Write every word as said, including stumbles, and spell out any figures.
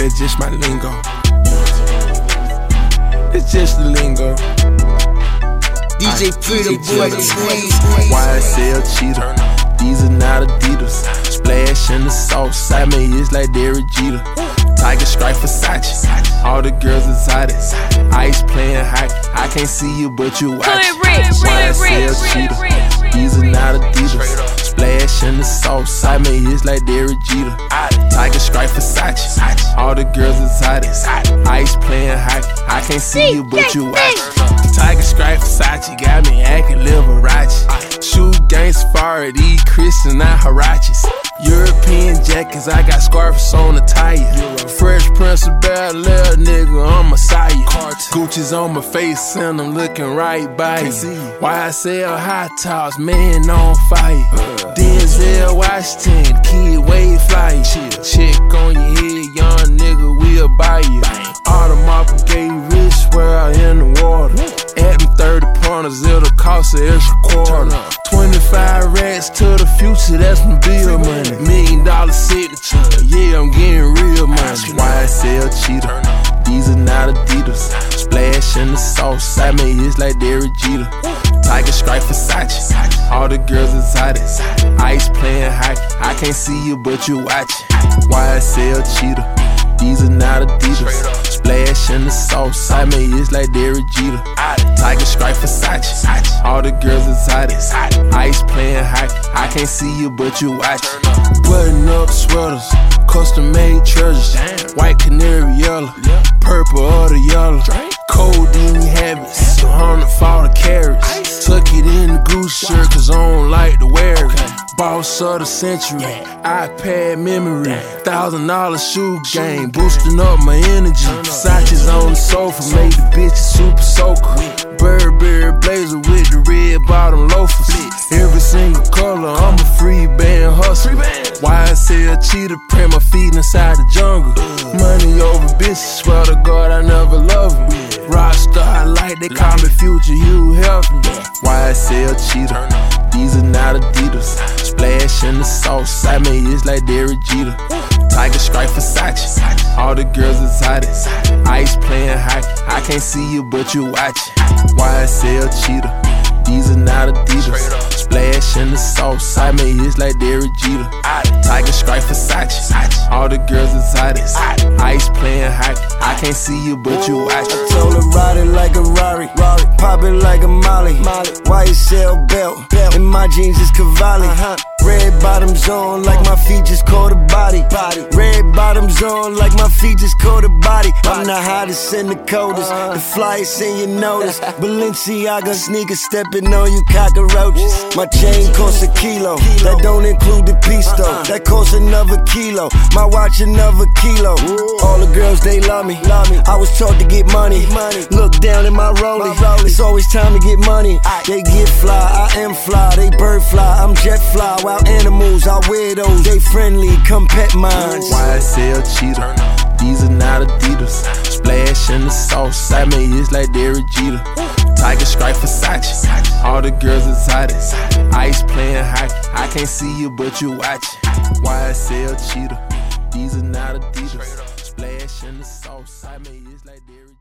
that's just my lingo. It's just the lingo. D J Freedom Boy, Y S L cheater. These are not Adidas. Splash in the sauce, I mean it's like Derek Jeter. Tiger Stripe Versace, all the girls exotic. Ice playing hockey, I can't see you but you watch. Y S L cheater. These are not Adidas. Splash in the sauce, I mean it's like Derek Jeter. Tiger Stripe Versace, all the girls exotic. Ice playing hockey, I can't see you but you watch. Tiger Stripe Versace got me acting Liberace. Shoot gang safari, these Christian, not Harachis. European jackets, I got scarves on the tire. Fresh Prince of Bel-Air, nigga, I'm Messiah. Gucci's on my face and I'm looking right by you. Y S L hot tops, man on fire. Denzel Washington, kid wave fly. Chick on your head, young nigga, we'll buy you. Audemars gay rich, swear in the water. At them thirty pointers, it'll cost an extra quarter. twenty-five racks to the future, that's my bill money. Million dollar signature, yeah, I'm getting real money. Y S L cheater, these are not Adidas. Splash in the sauce, I mean it's like Derek Jeter. Tiger Stripe Versace, all the girls exotic. Ice playing hockey, I can't see you but you watch. Y S L cheater, these are not Adidas. Splash in the sauce, I mean it's like Derek Jeter. Tiger Stripe Versace, all the girls exotic. Ice playing hockey, I can't see you but you watch. Button up sweaters, custom made treasures. White canary yellow, purple or the yellow. Codeine habits, a hundred for the carrots. Tuck it in the goose shirt cause I don't like to wear it. Boss of the century, iPad memory. Thousand dollar shoe game, boosting up my energy. Versace's on the sofa, made the bitches super soaker. Burberry blazer with the red bottom loafers. Every single color, I'm a free band hustler. Y S L cheater, print my feet inside the jungle. Money over bitches, swear to God I never love them. Rockstar like they call me Future Hugh Hefner. Y S L cheater, these are not Adidas. Splash in the sauce, I mean it's like Derek Jeter. Tiger Stripe Versace, all the girls exotic. Ice playing hockey, I can't see you but you watch. Y S L cheater, these are not Adidas. Splash in the sauce, I mean it's like Derek Jeter. Tiger Stripe Versace, all the girls exotic. Ice playing hockey, I can't see you but you watch. I told her ride it like a Rari, pop it like a Molly. Y S L belt, and my jeans is Cavalli. Red bottoms on like my feet just caught a body. Red bottoms on like my feet just caught a body. I'm the hottest and the coldest, the flyest and you notice. Balenciaga sneakers stepping on you cockroaches. My chain costs a kilo, that don't include the piece though. That costs another kilo, my watch another kilo. All the girls they love me, I was taught to get money. Look down in my rollie, it's always time to get money. They get fly, I am fly, they bird fly, I'm jet fly. Wild animals, I wear those, they friendly, come pet mines. Y S L cheater, these are not Adidas. Splash in the sauce, I mean it's like Derek Jeter. Tiger Stripe Versace, all the girls exotic. Ice playing hockey, I can't see you but you watch. Y S L cheater, these are not Adidas. Splash in the sauce, I mean it's like Derek